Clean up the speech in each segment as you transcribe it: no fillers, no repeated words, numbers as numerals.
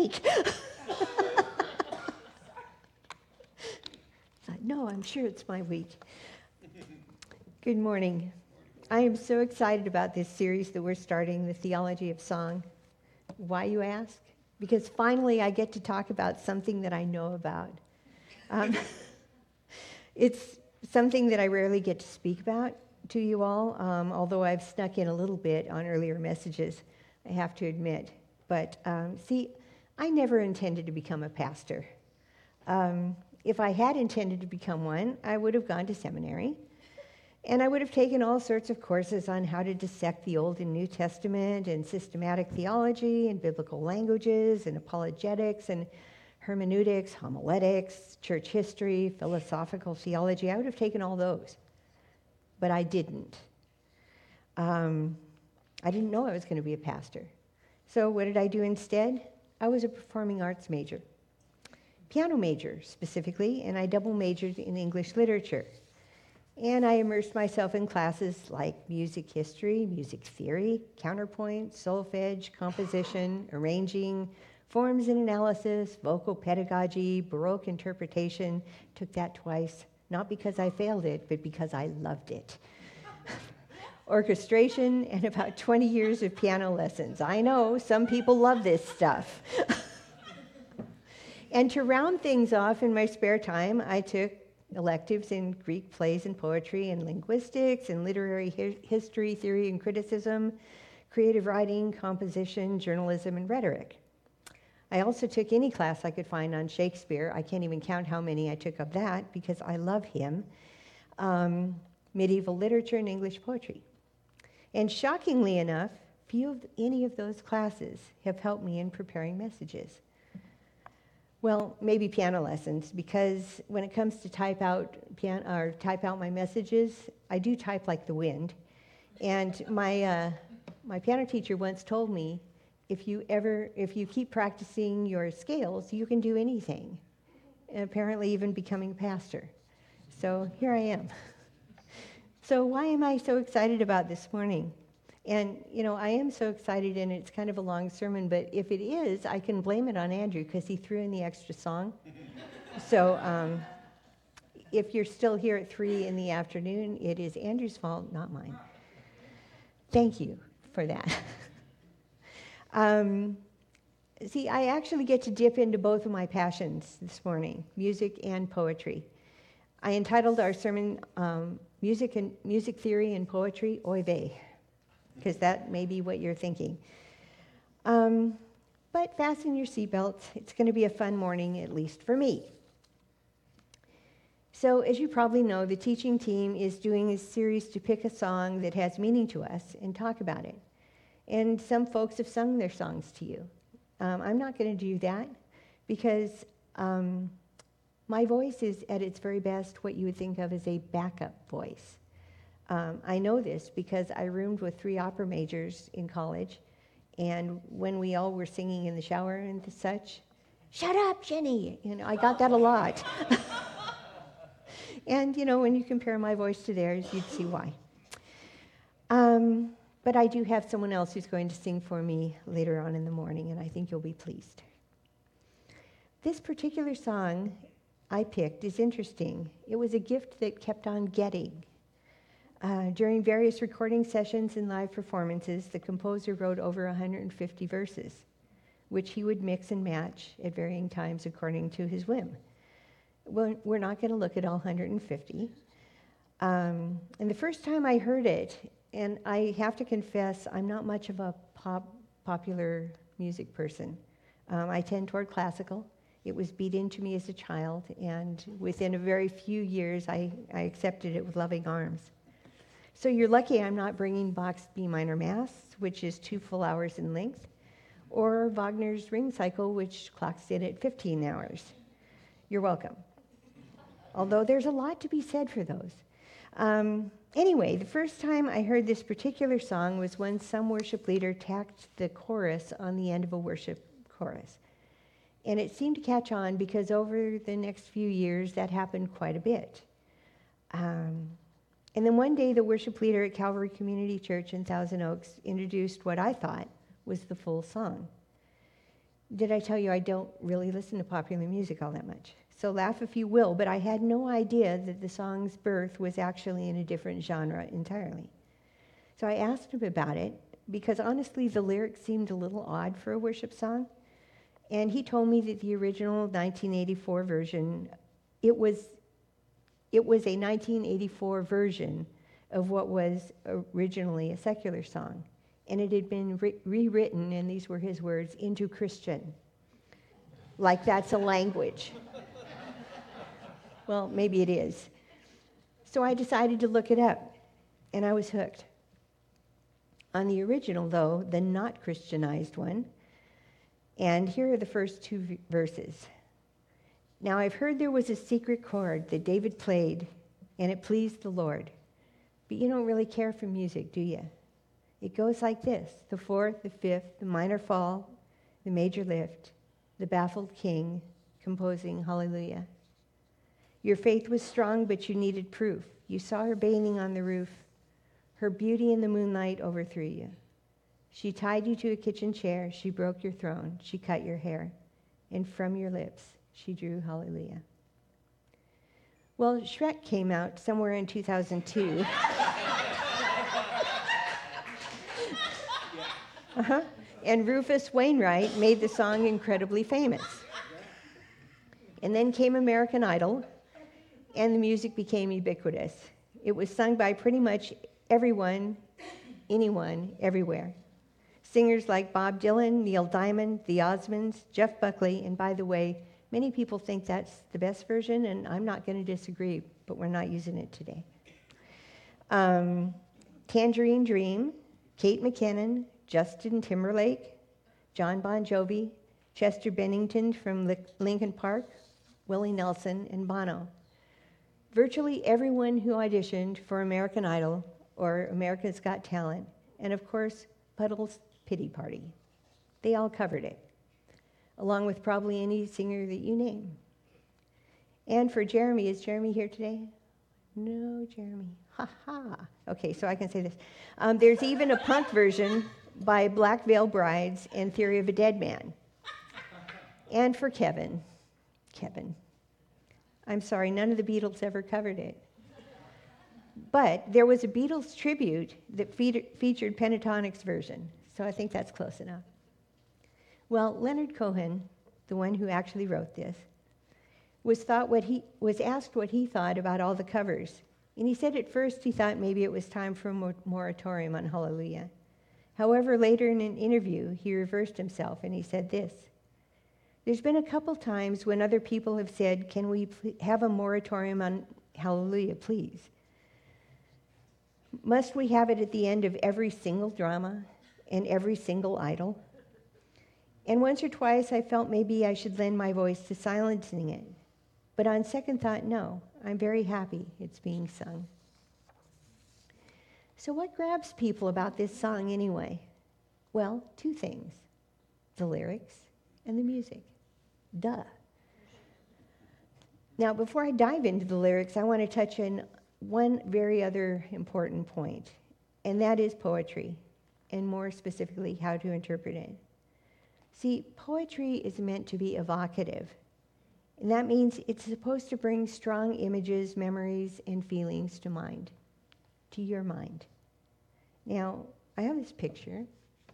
week. No, I'm sure it's my week. Good morning. I am so excited about this series that we're starting, The Theology of Song. Why, you ask? Because finally I get to talk about something that I know about. It's something that I rarely get to speak about to you all, although I've snuck in a little bit on earlier messages, I have to admit. But see, I never intended to become a pastor. If I had intended to become one, I would have gone to seminary, and I would have taken all sorts of courses on how to dissect the Old and New Testament and systematic theology and biblical languages and apologetics and hermeneutics, homiletics, church history, philosophical theology. I would have taken all those, but I didn't. I didn't know I was going to be a pastor. So what did I do instead? I was a performing arts major. Piano major, specifically, and I double majored in English literature. And I immersed myself in classes like music history, music theory, counterpoint, solfege, composition, arranging, forms and analysis, vocal pedagogy, Baroque interpretation. Took that twice, not because I failed it, but because I loved it. Orchestration, and about 20 years of piano lessons. I know, some people love this stuff. And to round things off in my spare time, I took electives in Greek plays and poetry and linguistics and literary history, theory and criticism, creative writing, composition, journalism, and rhetoric. I also took any class I could find on Shakespeare. I can't even count how many I took of that because I love him. Medieval literature and English poetry. And shockingly enough, any of those classes have helped me in preparing messages. Well, maybe piano lessons, because when it comes to type out my messages, I do type like the wind. And my piano teacher once told me, if you keep practicing your scales, you can do anything. And apparently even becoming a pastor. So here I am. So why am I so excited about this morning? And, I am so excited, and it's kind of a long sermon, but if it is, I can blame it on Andrew, because he threw in the extra song. So if you're still here at 3 in the afternoon, it is Andrew's fault, not mine. Thank you for that. See, I actually get to dip into both of my passions this morning, music and poetry. I entitled our sermon, Music Theory and Poetry, Oy vey, because that may be what you're thinking. But fasten your seatbelts. It's going to be a fun morning, at least for me. So, as you probably know, the teaching team is doing a series to pick a song that has meaning to us and talk about it. And some folks have sung their songs to you. I'm not going to do that because my voice is, at its very best, what you would think of as a backup voice. I know this because I roomed with 3 opera majors in college, and when we all were singing in the shower and such, "Shut up, Jenny!" I got that a lot. And, when you compare my voice to theirs, you'd see why. But I do have someone else who's going to sing for me later on in the morning, and I think you'll be pleased. This particular song I picked is interesting. It was a gift that kept on getting. During various recording sessions and live performances, the composer wrote over 150 verses, which he would mix and match at varying times according to his whim. Well, we're not going to look at all 150. And the first time I heard it, and I have to confess, I'm not much of a popular music person. I tend toward classical. It was beat into me as a child, and within a very few years, I accepted it with loving arms. So you're lucky I'm not bringing Bach's B minor Mass, which is 2 full hours in length, or Wagner's Ring Cycle, which clocks in at 15 hours. You're welcome. Although there's a lot to be said for those. Anyway, the first time I heard this particular song was when some worship leader tacked the chorus on the end of a worship chorus. And it seemed to catch on because over the next few years, that happened quite a bit. And then one day, the worship leader at Calvary Community Church in Thousand Oaks introduced what I thought was the full song. Did I tell you I don't really listen to popular music all that much? So laugh if you will, but I had no idea that the song's birth was actually in a different genre entirely. So I asked him about it, because honestly, the lyrics seemed a little odd for a worship song. And he told me that the original 1984 version, it was a 1984 version of what was originally a secular song. And it had been rewritten, and these were his words, into Christian. Like that's a language. Well, maybe it is. So I decided to look it up, and I was hooked. On the original, though, the not Christianized one, and here are the first two verses. Now I've heard there was a secret chord that David played, and it pleased the Lord. But you don't really care for music, do you? It goes like this: the fourth, the fifth, the minor fall, the major lift, the baffled king composing hallelujah. Your faith was strong, but you needed proof. You saw her bathing on the roof. Her beauty in the moonlight overthrew you. She tied you to a kitchen chair. She broke your throne. She cut your hair. And from your lips, she drew hallelujah. Well, Shrek came out somewhere in 2002. And Rufus Wainwright made the song incredibly famous. And then came American Idol, and the music became ubiquitous. It was sung by pretty much everyone, anyone, everywhere. Singers like Bob Dylan, Neil Diamond, the Osmonds, Jeff Buckley, and by the way, many people think that's the best version, and I'm not going to disagree, but we're not using it today. Tangerine Dream, Kate McKinnon, Justin Timberlake, John Bon Jovi, Chester Bennington from Linkin Park, Willie Nelson, and Bono. Virtually everyone who auditioned for American Idol or America's Got Talent, and of course, Puddle's Pity Party. They all covered it, along with probably any singer that you name. And for Jeremy, is Jeremy here today? No, Jeremy. Ha ha. Okay, so I can say this. There's even a punk version by Black Veil Brides and Theory of a Dead Man. And for Kevin. I'm sorry, none of the Beatles ever covered it. But there was a Beatles tribute that featured Pentatonic's version, so I think that's close enough. Well, Leonard Cohen, the one who actually wrote this, was asked what he thought about all the covers. And he said at first he thought maybe it was time for a moratorium on Hallelujah. However, later in an interview, he reversed himself and he said this: "There's been a couple times when other people have said, can we have a moratorium on Hallelujah, please? Must we have it at the end of every single drama and every single idol? And once or twice I felt maybe I should lend my voice to silencing it. But on second thought, no, I'm very happy it's being sung." So what grabs people about this song anyway? Well, two things: the lyrics and the music. Duh. Now, before I dive into the lyrics, I want to touch on one very other important point, and that is poetry, and more specifically, how to interpret it. See, poetry is meant to be evocative, and that means it's supposed to bring strong images, memories, and feelings to your mind. Now, I have this picture.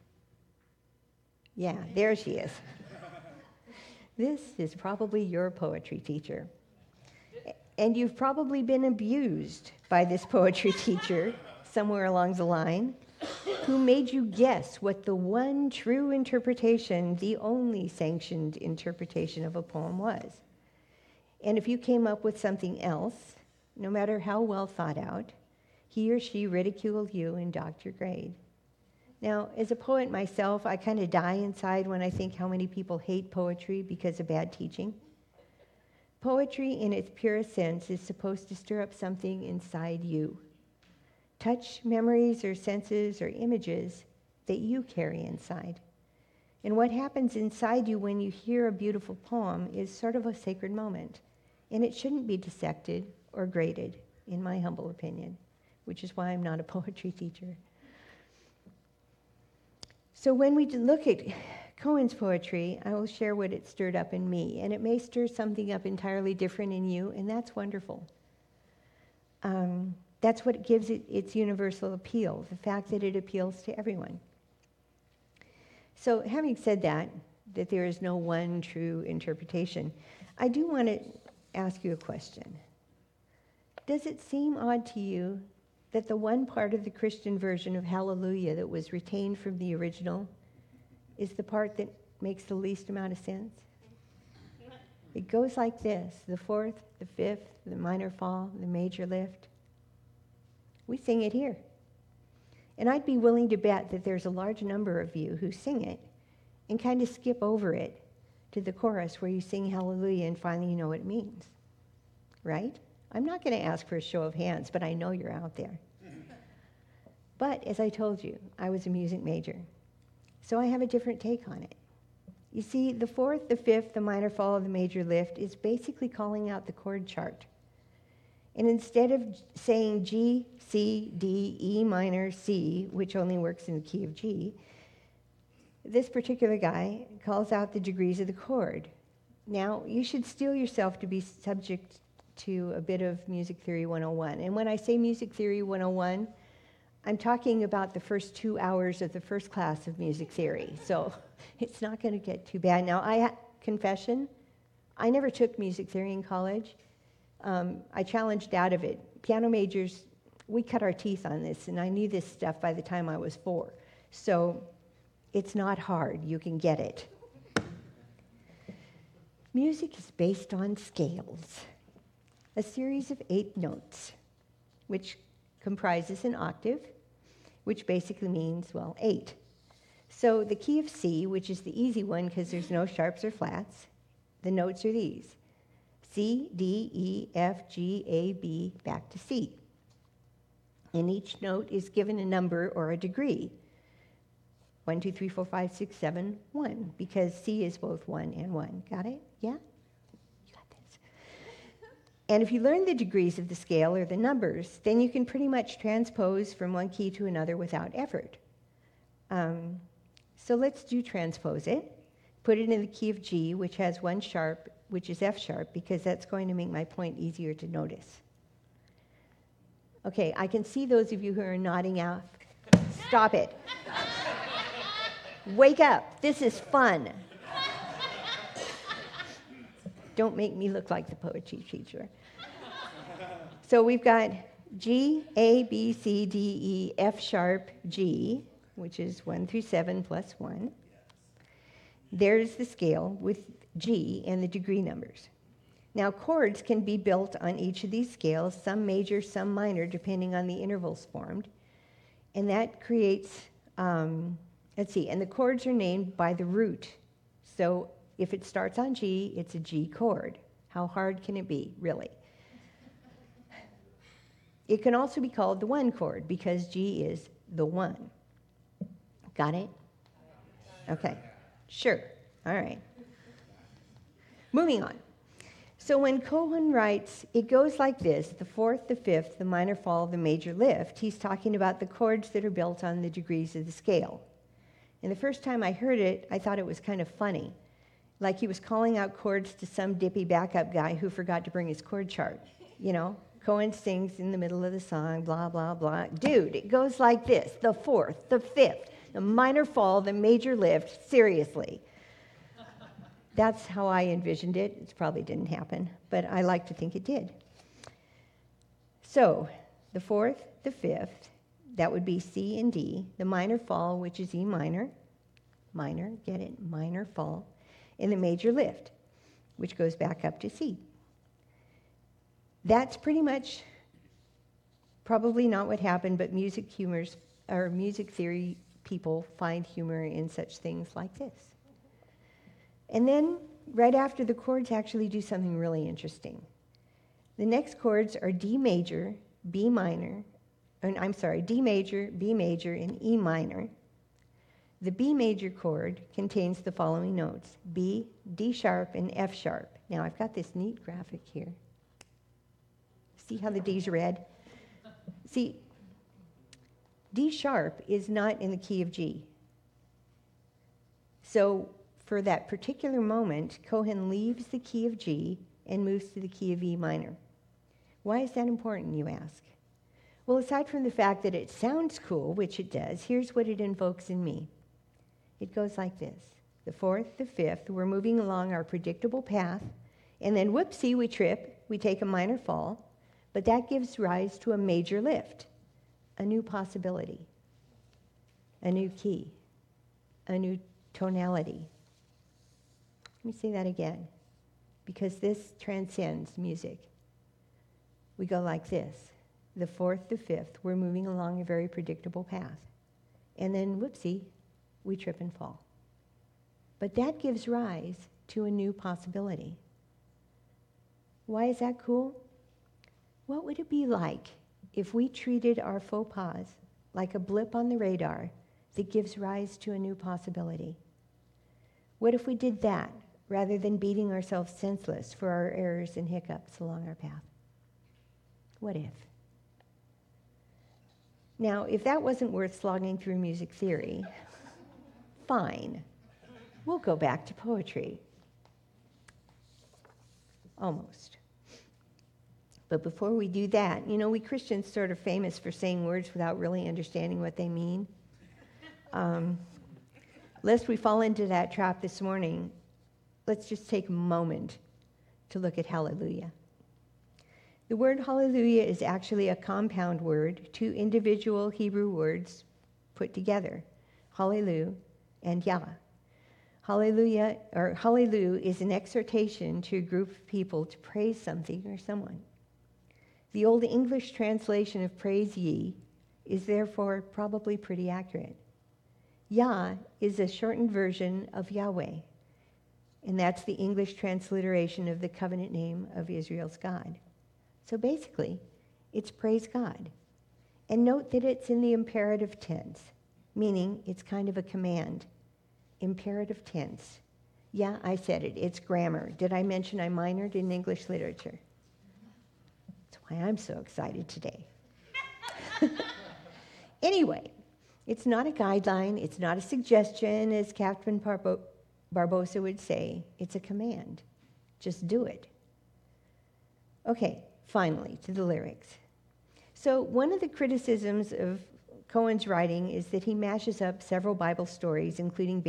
Yeah, there she is. This is probably your poetry teacher. And you've probably been abused by this poetry teacher somewhere along the line, who made you guess what the one true interpretation, the only sanctioned interpretation of a poem was. And if you came up with something else, no matter how well thought out, he or she ridiculed you and docked your grade. Now, as a poet myself, I kind of die inside when I think how many people hate poetry because of bad teaching. Poetry, in its purest sense, is supposed to stir up something inside you. Touch, memories, or senses, or images that you carry inside. And what happens inside you when you hear a beautiful poem is sort of a sacred moment. And it shouldn't be dissected or graded, in my humble opinion, which is why I'm not a poetry teacher. So when we look at Cohen's poetry, I will share what it stirred up in me, and it may stir something up entirely different in you, and that's wonderful. That's what gives it its universal appeal, the fact that it appeals to everyone. So having said that there is no one true interpretation, I do want to ask you a question. Does it seem odd to you that the one part of the Christian version of Hallelujah that was retained from the original is the part that makes the least amount of sense? It goes like this: the fourth, the fifth, the minor fall, the major lift. We sing it here. And I'd be willing to bet that there's a large number of you who sing it and kind of skip over it to the chorus where you sing Hallelujah and finally you know what it means. Right? I'm not going to ask for a show of hands, but I know you're out there. But as I told you, I was a music major. So I have a different take on it. You see, the fourth, the fifth, the minor fall, the major lift is basically calling out the chord chart. And instead of saying G, C, D, E minor, C, which only works in the key of G, this particular guy calls out the degrees of the chord. Now, you should steel yourself to be subject to a bit of Music Theory 101. And when I say Music Theory 101, I'm talking about the first 2 hours of the first class of music theory. So it's not going to get too bad. Now, confession, I never took music theory in college. I challenged out of it. Piano majors, we cut our teeth on this, and I knew this stuff by the time I was 4. So it's not hard. You can get it. Music is based on scales, a series of 8 notes, which comprises an octave, which basically means, well, 8. So the key of C, which is the easy one because there's no sharps or flats, the notes are these: C, D, E, F, G, A, B, back to C. And each note is given a number or a degree. 1, 2, 3, 4, 5, 6, 7, 1, because C is both 1 and 1. Got it? Yeah? You got this. And if you learn the degrees of the scale, or the numbers, then you can pretty much transpose from one key to another without effort. So let's do transpose it. Put it in the key of G, which has 1 sharp, which is F sharp, because that's going to make my point easier to notice. Okay, I can see those of you who are nodding out. Stop it. Wake up. This is fun. Don't make me look like the poetry teacher. So we've got G, A, B, C, D, E, F sharp, G, which is 1 through 7 plus 1. There's the scale with G and the degree numbers. Now, chords can be built on each of these scales, some major, some minor, depending on the intervals formed. And that creates, and the chords are named by the root. So if it starts on G, it's a G chord. How hard can it be, really? It can also be called the 1 chord because G is the 1. Got it? Okay. Sure. All right. Moving on. So when Cohen writes, it goes like this: the fourth, the fifth, the minor fall, the major lift, he's talking about the chords that are built on the degrees of the scale. And the first time I heard it, I thought it was kind of funny. Like he was calling out chords to some dippy backup guy who forgot to bring his chord chart. You know, Cohen sings in the middle of the song, blah, blah, blah. Dude, it goes like this: the fourth, the fifth, the minor fall, the major lift. Seriously. That's how I envisioned it. It probably didn't happen, but I like to think it did. So, the fourth, the fifth, that would be C and D. The minor fall, which is E minor. Minor, get it? Minor fall. And the major lift, which goes back up to C. That's pretty much probably not what happened, but music theory people find humor in such things like this. And then, right after, the chords actually do something really interesting. The next chords are D major, B major, D major, B major, and E minor. The B major chord contains the following notes: B, D sharp, and F sharp. Now, I've got this neat graphic here. See how the D's red? See, D sharp is not in the key of G. So for that particular moment, Cohen leaves the key of G and moves to the key of E minor. Why is that important, you ask? Well, aside from the fact that it sounds cool, which it does, here's what it invokes in me. It goes like this. The fourth, the fifth, we're moving along our predictable path, and then whoopsie, we trip, we take a minor fall, but that gives rise to a major lift, a new possibility, a new key, a new tonality. Let me say that again, because this transcends music. We go like this. The fourth, the fifth, we're moving along a very predictable path. And then, whoopsie, we trip and fall. But that gives rise to a new possibility. Why is that cool? What would it be like if we treated our faux pas like a blip on the radar that gives rise to a new possibility? What if we did that rather than beating ourselves senseless for our errors and hiccups along our path? What if? Now, if that wasn't worth slogging through music theory, fine. We'll go back to poetry. Almost. But before we do that, we Christians sort of famous for saying words without really understanding what they mean. Lest we fall into that trap this morning, let's just take a moment to look at hallelujah. The word hallelujah is actually a compound word, two individual Hebrew words put together, hallelu and yah. Hallelujah, or hallelu, is an exhortation to a group of people to praise something or someone. The Old English translation of praise ye is therefore probably pretty accurate. Yah is a shortened version of Yahweh, and that's the English transliteration of the covenant name of Israel's God. So basically, it's praise God. And note that it's in the imperative tense, meaning it's kind of a command. Imperative tense. Yeah, I said it. It's grammar. Did I mention I minored in English literature? That's why I'm so excited today. Anyway, it's not a guideline. It's not a suggestion, as Catherine Barbosa would say. It's a command. Just do it. Okay, finally, to the lyrics. So one of the criticisms of Cohen's writing is that he mashes up several Bible stories, including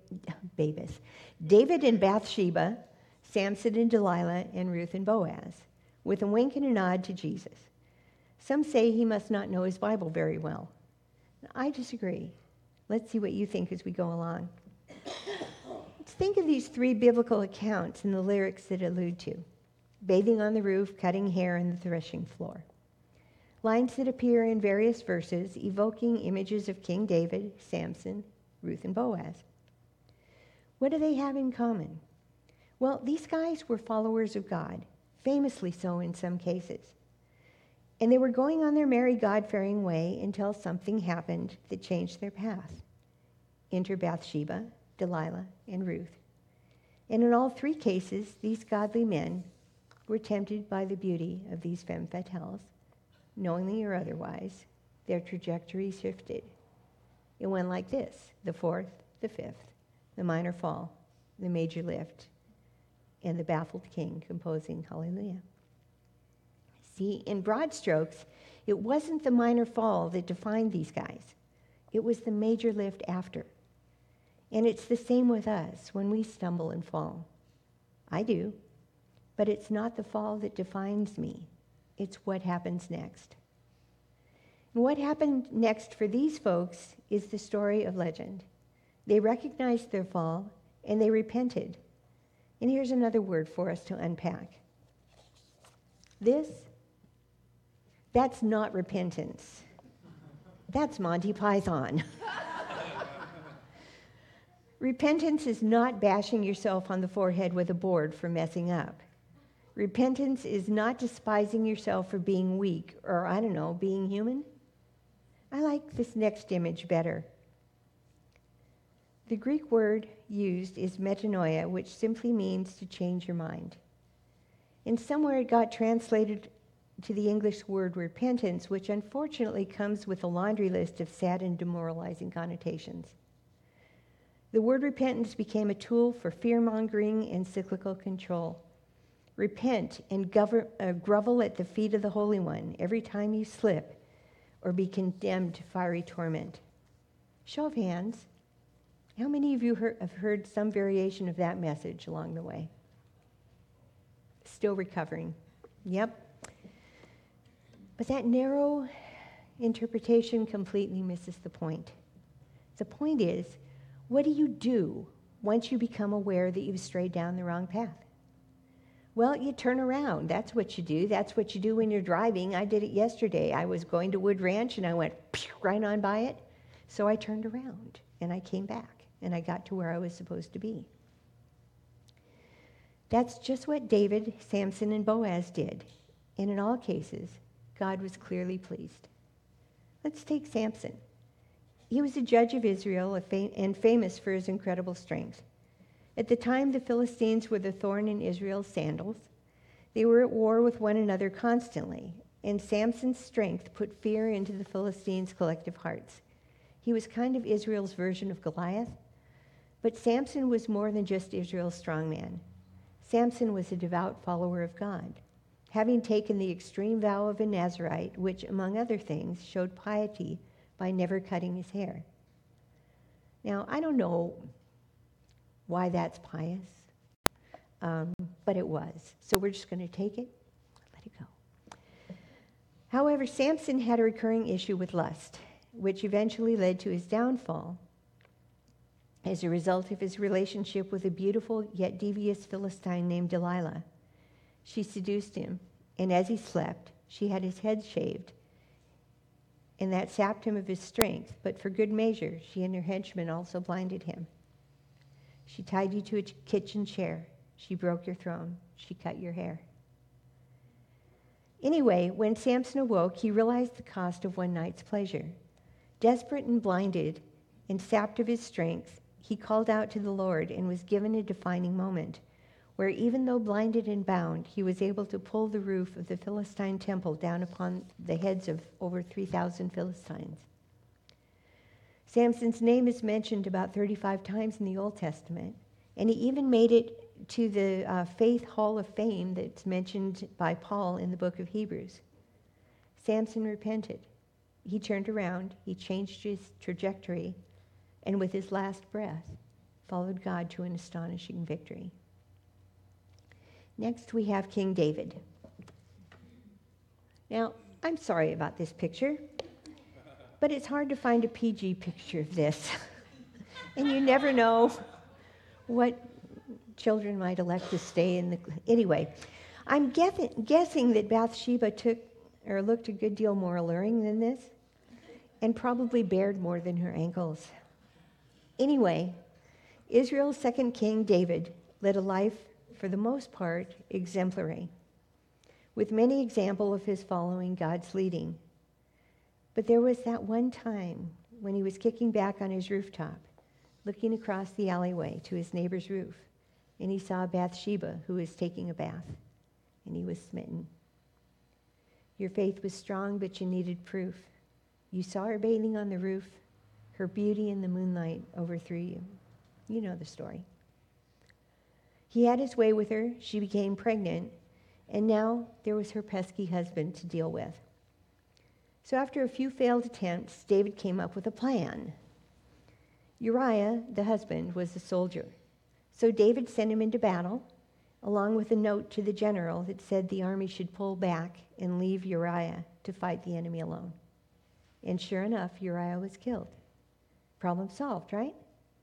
David and Bathsheba, Samson and Delilah, and Ruth and Boaz, with a wink and a nod to Jesus. Some say he must not know his Bible very well. I disagree. Let's see what you think as we go along. Let's think of these three biblical accounts and the lyrics that allude to: bathing on the roof, cutting hair, and the threshing floor. Lines that appear in various verses evoking images of King David, Samson, Ruth, and Boaz. What do they have in common? Well, these guys were followers of God, famously so in some cases. And they were going on their merry God-fearing way until something happened that changed their path. Enter Bathsheba, Delilah, and Ruth. And in all three cases, these godly men were tempted by the beauty of these femme fatales. Knowingly or otherwise, their trajectory shifted. It went like this: the fourth, the fifth, the minor fall, the major lift, and the baffled king composing hallelujah. See, in broad strokes, it wasn't the minor fall that defined these guys. It was the major lift after. And it's the same with us when we stumble and fall. I do, but it's not the fall that defines me. It's what happens next. And what happened next for these folks is the story of legend. They recognized their fall, and they repented. And here's another word for us to unpack. That's not repentance. That's Monty Python. Repentance is not bashing yourself on the forehead with a board for messing up. Repentance is not despising yourself for being weak or, being human. I like this next image better. The Greek word used is metanoia, which simply means to change your mind. And somewhere it got translated to the English word repentance, which unfortunately comes with a laundry list of sad and demoralizing connotations. The word repentance became a tool for fear-mongering and cyclical control. Repent and grovel at the feet of the Holy One every time you slip or be condemned to fiery torment. Show of hands. How many of you have heard some variation of that message along the way? Still recovering. Yep. But that narrow interpretation completely misses the point. The point is, what do you do once you become aware that you've strayed down the wrong path? Well, you turn around. That's what you do. That's what you do when you're driving. I did it yesterday. I was going to Wood Ranch and I went right on by it. So I turned around and I came back and I got to where I was supposed to be. That's just what David, Samson, and Boaz did. And in all cases, God was clearly pleased. Let's take Samson. He was a judge of Israel and famous for his incredible strength. At the time, the Philistines were the thorn in Israel's sandals. They were at war with one another constantly, and Samson's strength put fear into the Philistines' collective hearts. He was kind of Israel's version of Goliath, but Samson was more than just Israel's strongman. Samson was a devout follower of God, having taken the extreme vow of a Nazirite, which, among other things, showed piety by never cutting his hair. Now, I don't know why that's pious, but it was. So we're just going to take it, let it go. However, Samson had a recurring issue with lust, which eventually led to his downfall as a result of his relationship with a beautiful yet devious Philistine named Delilah. She seduced him, and as he slept, she had his head shaved, and that sapped him of his strength, but for good measure, she and her henchmen also blinded him. She tied you to a kitchen chair. She broke your throne. She cut your hair. Anyway, when Samson awoke, he realized the cost of one night's pleasure. Desperate and blinded and sapped of his strength, he called out to the Lord and was given a defining moment where, even though blinded and bound, he was able to pull the roof of the Philistine temple down upon the heads of over 3,000 Philistines. Samson's name is mentioned about 35 times in the Old Testament, and he even made it to the Faith Hall of Fame that's mentioned by Paul in the book of Hebrews. Samson repented. He turned around, he changed his trajectory, and with his last breath, followed God to an astonishing victory. Next, we have King David. Now, I'm sorry about this picture, but it's hard to find a PG picture of this. And you never know what children might elect to stay in the... Anyway, I'm guessing that Bathsheba looked a good deal more alluring than this, and probably bared more than her ankles. Anyway, Israel's second king, David, led a life, for the most part, exemplary, with many examples of his following God's leading. But there was that one time when he was kicking back on his rooftop, looking across the alleyway to his neighbor's roof, and he saw Bathsheba, who was taking a bath, and he was smitten. Your faith was strong, but you needed proof. You saw her bathing on the roof. Her beauty in the moonlight overthrew you. You know the story. He had his way with her. She became pregnant, and now there was her pesky husband to deal with. So after a few failed attempts, David came up with a plan. Uriah, the husband, was a soldier. So David sent him into battle, along with a note to the general that said the army should pull back and leave Uriah to fight the enemy alone. And sure enough, Uriah was killed. Problem solved, right?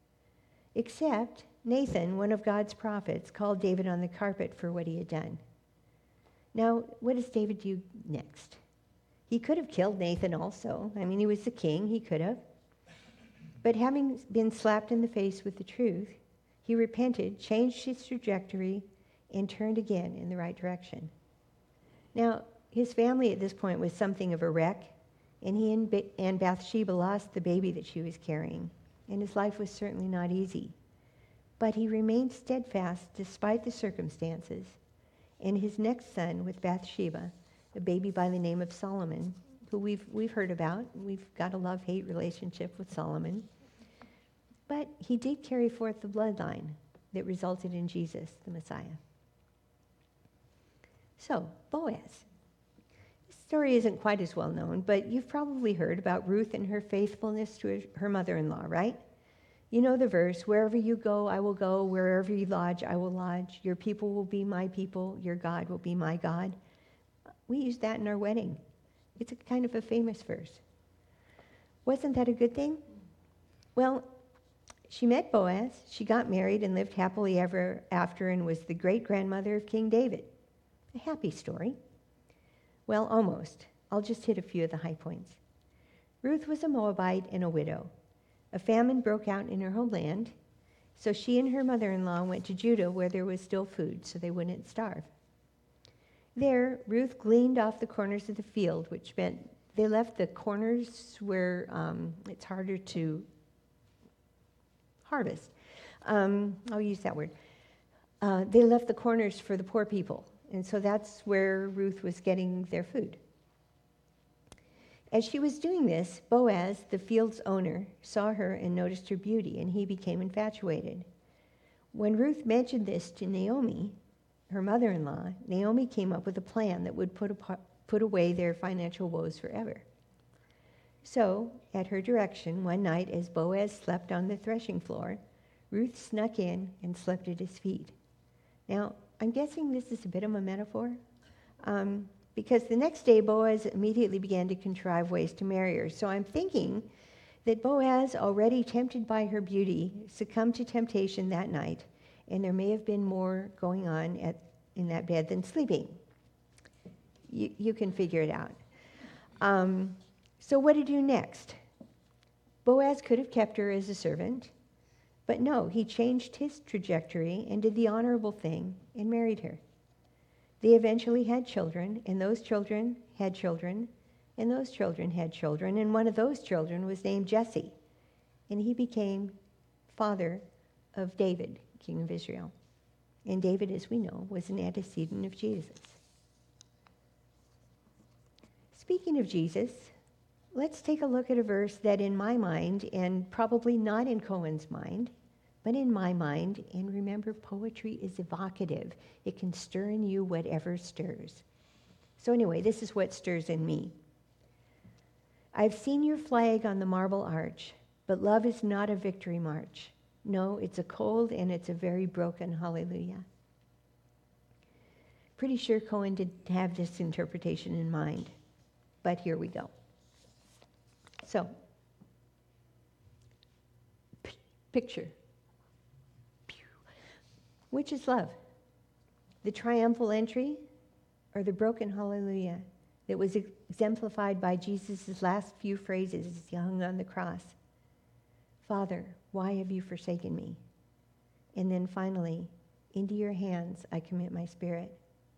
Except Nathan, one of God's prophets, called David on the carpet for what he had done. Now, what does David do next? He could have killed Nathan also. I mean, he was the king. He could have. But having been slapped in the face with the truth, he repented, changed his trajectory, and turned again in the right direction. Now, his family at this point was something of a wreck, and he and Bathsheba lost the baby that she was carrying, and his life was certainly not easy. But he remained steadfast despite the circumstances, and his next son with Bathsheba, a baby by the name of Solomon, who we've heard about. We've got a love-hate relationship with Solomon. but he did carry forth the bloodline that resulted in Jesus, the Messiah. So, Boaz. This story isn't quite as well known, but you've probably heard about Ruth and her faithfulness to her mother-in-law, right? You know the verse, wherever you go, I will go. Wherever you lodge, I will lodge. Your people will be my people. Your God will be my God. We use that in our wedding. It's a kind of a famous verse. Wasn't that a good thing? Well, she met Boaz, she got married and lived happily ever after and was the great-grandmother of King David. A happy story. Well, almost. I'll just hit a few of the high points. Ruth was a Moabite and a widow. A famine broke out in her homeland, so she and her mother-in-law went to Judah where there was still food so they wouldn't starve. There, Ruth gleaned off the corners of the field, which meant they left the corners where it's harder to harvest. I'll use that word. They left the corners for the poor people, and so that's where Ruth was getting their food. As she was doing this, Boaz, the field's owner, saw her and noticed her beauty, and he became infatuated. When Ruth mentioned this to Naomi, her mother-in-law, Naomi came up with a plan that would put away their financial woes forever. So, at her direction, one night as Boaz slept on the threshing floor, Ruth snuck in and slept at his feet. Now, I'm guessing this is a bit of a metaphor, because the next day Boaz immediately began to contrive ways to marry her. So I'm thinking that Boaz, already tempted by her beauty, succumbed to temptation that night, and there may have been more going on in that bed than sleeping. You can figure it out. So what to do next? Boaz could have kept her as a servant, but no, he changed his trajectory and did the honorable thing and married her. They eventually had children, and those children had children, and those children had children, and one of those children was named Jesse, and he became father of David, king of Israel. And David, as we know, was an antecedent of Jesus. Speaking of Jesus, let's take a look at a verse that in my mind, and probably not in Cohen's mind, but in my mind, and remember, poetry is evocative. It can stir in you whatever stirs. So anyway, this is what stirs in me. I've seen your flag on the marble arch, but love is not a victory march. No, it's a cold and it's a very broken hallelujah. Pretty sure Cohen didn't have this interpretation in mind, but here we go. So, picture. Which is love? The triumphal entry or the broken hallelujah that was exemplified by Jesus' last few phrases as he hung on the cross? Father, why have you forsaken me? And then finally, into your hands I commit my spirit.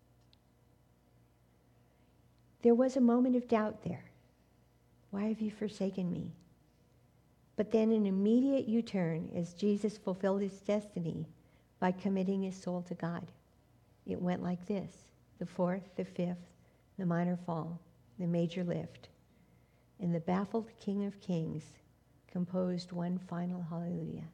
There was a moment of doubt there. Why have you forsaken me? But then an immediate U-turn as Jesus fulfilled his destiny by committing his soul to God. It went like this: the fourth, the fifth, the minor fall, the major lift, and the baffled King of Kings composed one final hallelujah.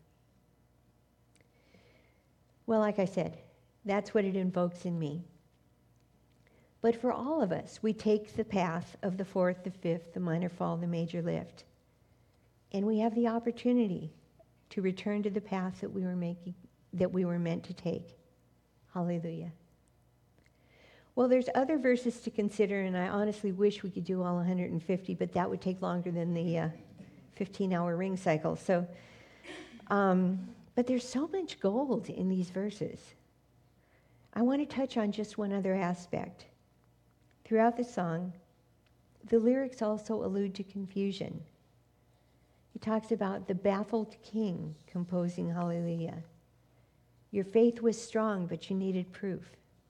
Well, like I said, that's what it invokes in me. But for all of us, we take the path of the fourth, the fifth, the minor fall, the major lift, and we have the opportunity to return to the path that we were meant to take. Hallelujah. Well, there's other verses to consider, and I honestly wish we could do all 150, but that would take longer than the 15-hour ring cycle. So, but there's so much gold in these verses. I want to touch on just one other aspect. Throughout the song, the lyrics also allude to confusion. He talks about the baffled king composing hallelujah. Your faith was strong, but you needed proof.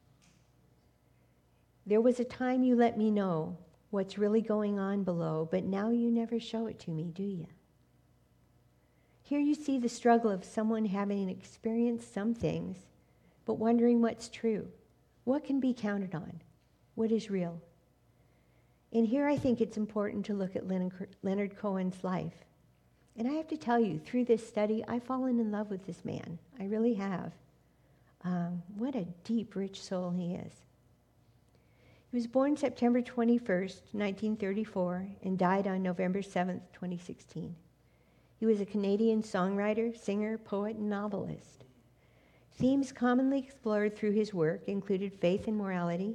There was a time you let me know what's really going on below, but now you never show it to me, do you? Here you see the struggle of someone having experienced some things, but wondering what's true. What can be counted on? What is real? And here I think it's important to look at Leonard Cohen's life And I have to tell you, through this study, I've fallen in love with this man. I really have. What a deep, rich soul he is. He was born September 21st, 1934, and died on November 7th, 2016. He was a Canadian songwriter, singer, poet, and novelist. Themes commonly explored through his work included faith and morality,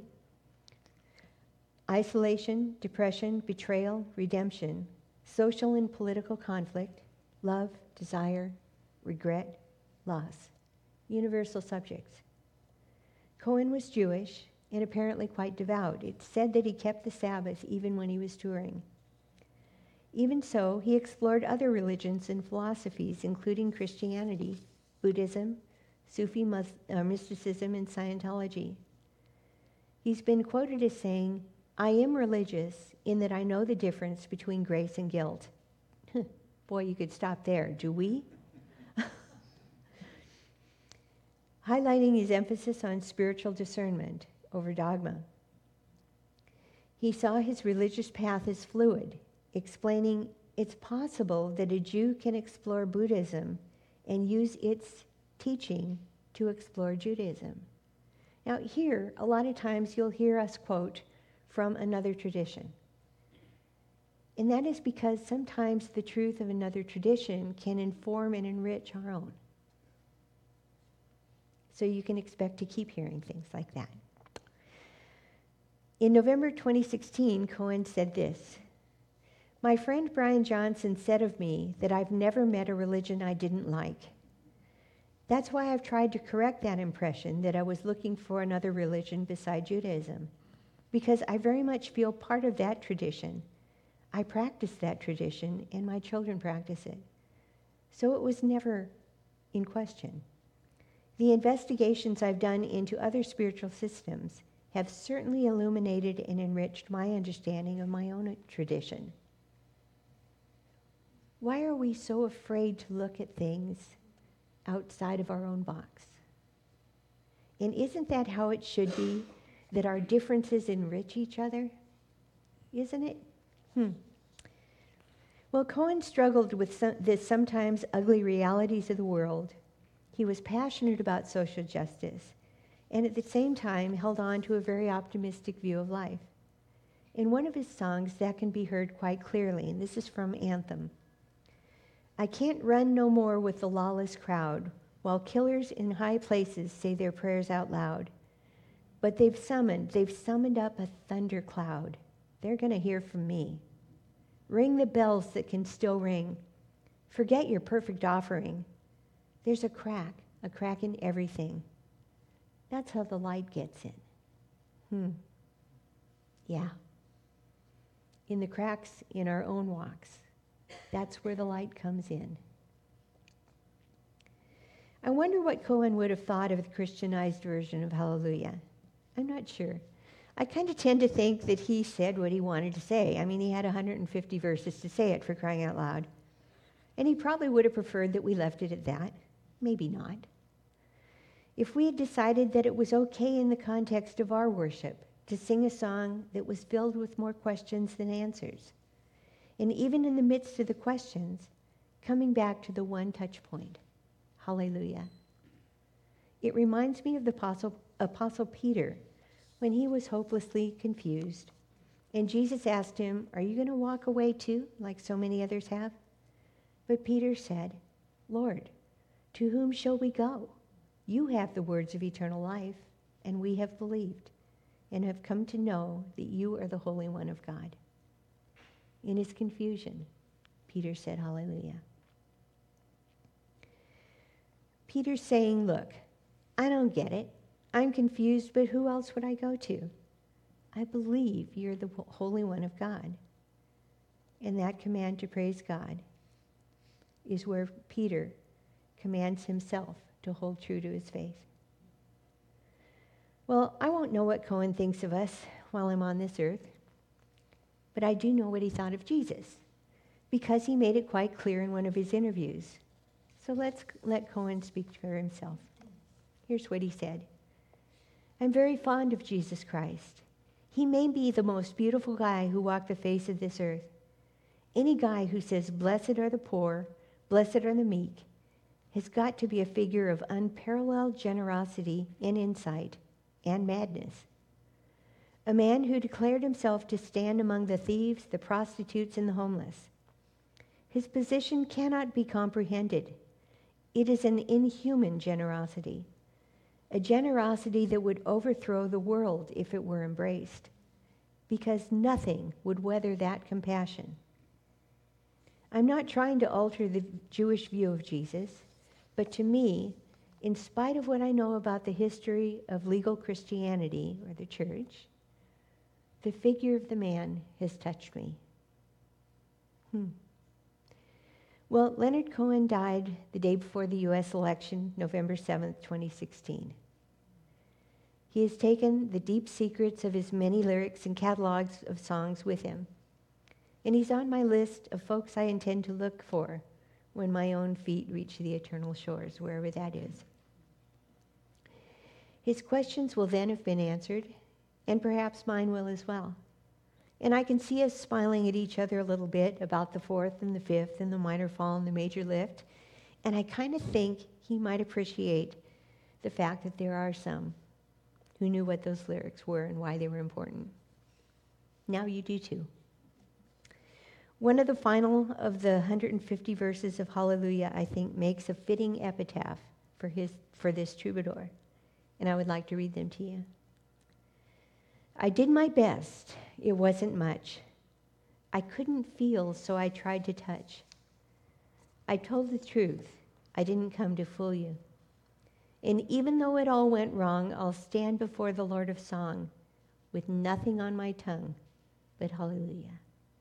isolation, depression, betrayal, redemption, social and political conflict, love, desire, regret, loss. Universal subjects. Cohen was Jewish and apparently quite devout. It's said that he kept the Sabbath even when he was touring. Even so, he explored other religions and philosophies, including Christianity, Buddhism, Sufi mysticism, and Scientology. He's been quoted as saying, "I am religious in that I know the difference between grace and guilt." Boy, you could stop there. Do we? Highlighting his emphasis on spiritual discernment over dogma. He saw his religious path as fluid, explaining it's possible that a Jew can explore Buddhism and use its teaching to explore Judaism. Now here, a lot of times you'll hear us quote from another tradition. And that is because sometimes the truth of another tradition can inform and enrich our own. So you can expect to keep hearing things like that. In November 2016, Cohen said this, "My friend Brian Johnson said of me that I've never met a religion I didn't like. That's why I've tried to correct that impression that I was looking for another religion beside Judaism, because I very much feel part of that tradition. I practice that tradition, and my children practice it. So it was never in question. The investigations I've done into other spiritual systems have certainly illuminated and enriched my understanding of my own tradition." Why are we so afraid to look at things outside of our own box? And isn't that how it should be, that our differences enrich each other? Isn't it? Well, Cohen struggled with the sometimes ugly realities of the world. He was passionate about social justice, and at the same time held on to a very optimistic view of life. In one of his songs, that can be heard quite clearly, and this is from Anthem. "I can't run no more with the lawless crowd, while killers in high places say their prayers out loud. But they've summoned up a thundercloud. They're going to hear from me. Ring the bells that can still ring. Forget your perfect offering. There's a crack in everything. That's how the light gets in." Yeah. In the cracks in our own walks, that's where the light comes in. I wonder what Cohen would have thought of the Christianized version of Hallelujah. I'm not sure. I kind of tend to think that he said what he wanted to say. I mean, he had 150 verses to say it, for crying out loud. And he probably would have preferred that we left it at that. Maybe not. If we had decided that it was okay in the context of our worship to sing a song that was filled with more questions than answers, and even in the midst of the questions, coming back to the one touch point, Hallelujah. It reminds me of the Apostle Peter when he was hopelessly confused, and Jesus asked him, "Are you going to walk away too, like so many others have?" But Peter said, "Lord, to whom shall we go? You have the words of eternal life, and we have believed and have come to know that you are the Holy One of God." In his confusion, Peter said, "Hallelujah." Peter's saying, "Look, I don't get it. I'm confused, but who else would I go to? I believe you're the Holy One of God." And that command to praise God is where Peter commands himself to hold true to his faith. Well, I won't know what Cohen thinks of us while I'm on this earth, but I do know what he thought of Jesus, because he made it quite clear in one of his interviews. So let's let Cohen speak for himself. Here's what he said. "I'm very fond of Jesus Christ. He may be the most beautiful guy who walked the face of this earth. Any guy who says, 'Blessed are the poor, blessed are the meek, has got to be a figure of unparalleled generosity and insight and madness. A man who declared himself to stand among the thieves, the prostitutes, and the homeless. His position cannot be comprehended. It is an inhuman generosity, a generosity that would overthrow the world if it were embraced, because nothing would weather that compassion. I'm not trying to alter the Jewish view of Jesus, but to me, in spite of what I know about the history of legal Christianity, or the church, the figure of the man has touched me. Well, Leonard Cohen died the day before the U.S. election, November 7th, 2016. He has taken the deep secrets of his many lyrics and catalogs of songs with him. And he's on my list of folks I intend to look for when my own feet reach the eternal shores, wherever that is. His questions will then have been answered, and perhaps mine will as well. And I can see us smiling at each other a little bit about the fourth and the fifth and the minor fall and the major lift. And I kind of think he might appreciate the fact that there are some who knew what those lyrics were and why they were important. Now you do too. One of the final of the 150 verses of Hallelujah, I think, makes a fitting epitaph for this troubadour. And I would like to read them to you. I did my best. It wasn't much. I couldn't feel, so I tried to touch. I told the truth. I didn't come to fool you. And even though it all went wrong, I'll stand before the Lord of Song with nothing on my tongue but hallelujah.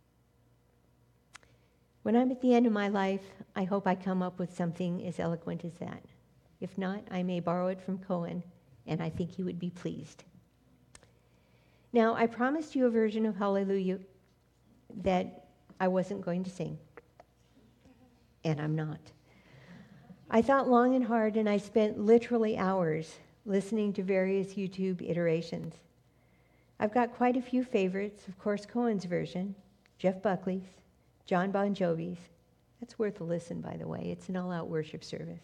When I'm at the end of my life, I hope I come up with something as eloquent as that. If not, I may borrow it from Cohen, and I think he would be pleased. Now, I promised you a version of Hallelujah that I wasn't going to sing, and I'm not. I thought long and hard, and I spent literally hours listening to various YouTube iterations. I've got quite a few favorites, of course, Cohen's version, Jeff Buckley's, John Bon Jovi's. That's worth a listen, by the way. It's an all-out worship service.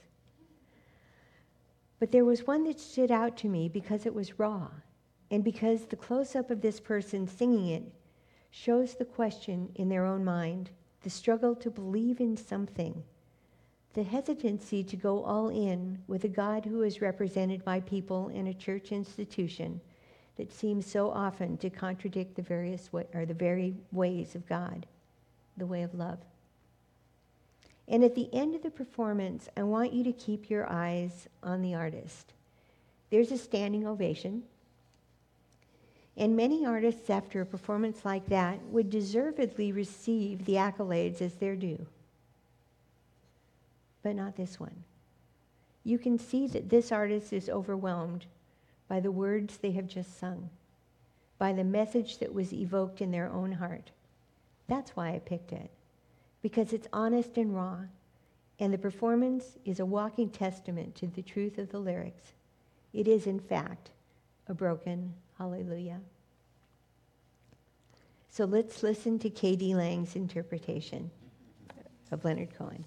But there was one that stood out to me because it was raw, and because the close-up of this person singing it shows the question in their own mind, the struggle to believe in something, the hesitancy to go all in with a God who is represented by people in a church institution that seems so often to contradict the very ways of God, the way of love. And at the end of the performance, I want you to keep your eyes on the artist. There's a standing ovation. And many artists, after a performance like that, would deservedly receive the accolades as their due. But not this one. You can see that this artist is overwhelmed by the words they have just sung, by the message that was evoked in their own heart. That's why I picked it, because it's honest and raw, and the performance is a walking testament to the truth of the lyrics. It is, in fact, a broken hallelujah. So let's listen to K.D. Lang's interpretation of Leonard Cohen.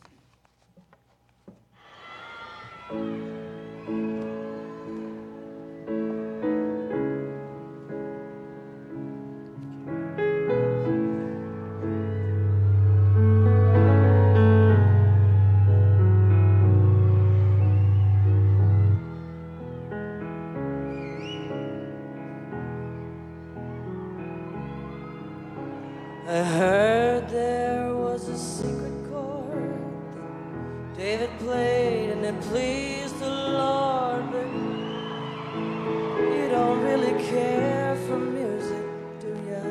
I heard there was a secret chord David played and it pleased the Lord, but you don't really care for music, do ya?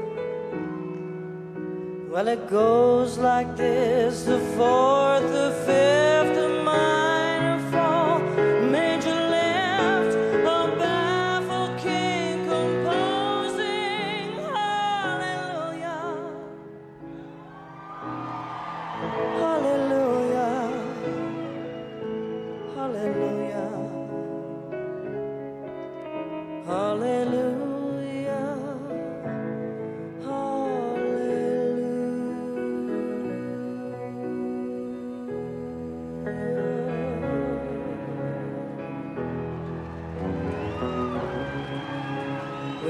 Well, it goes like this: the fourth, the fifth, the minor fall, major lift, a baffled king composing hallelujah, hallelujah, hallelujah, hallelujah.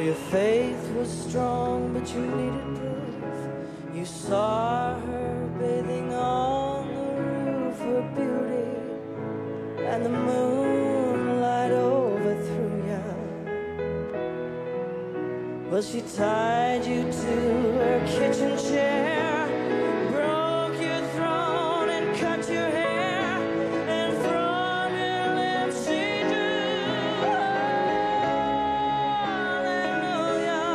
your faith was strong, but you needed proof. You saw her bathing on the roof, her beauty and the moonlight overthrew you. Well, she tied you to her kitchen chair, broke your throne and cut your hair, and from your lips she drew hallelujah.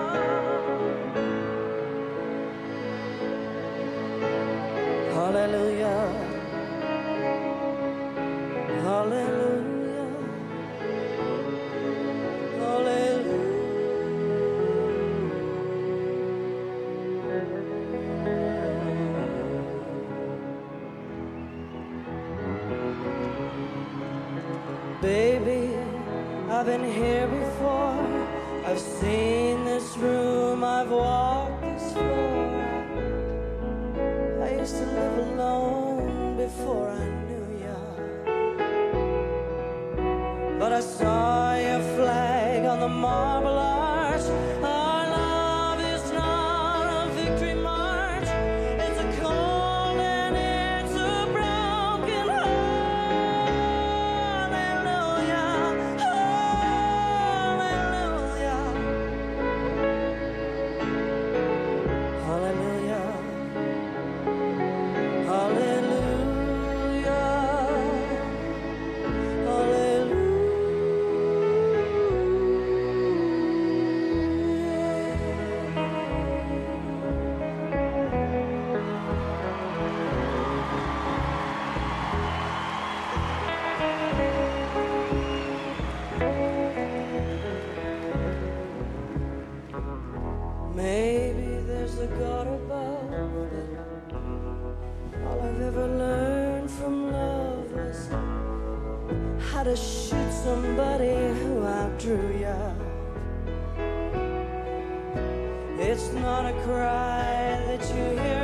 Hallelujah. Hallelujah. Hallelujah. Baby, I've been here before. I've seen this room, I've walked this floor. I used to live alone before I knew ya. But I saw your flag on the marble arch. Our love is not a victory march. It's a cold and it's a broken heart. Hallelujah. Hallelujah. Hallelujah. Hallelujah. Maybe there's a God above, but all I've ever learned from love was how to shoot somebody who outdrew ya. It's not a cry that you hear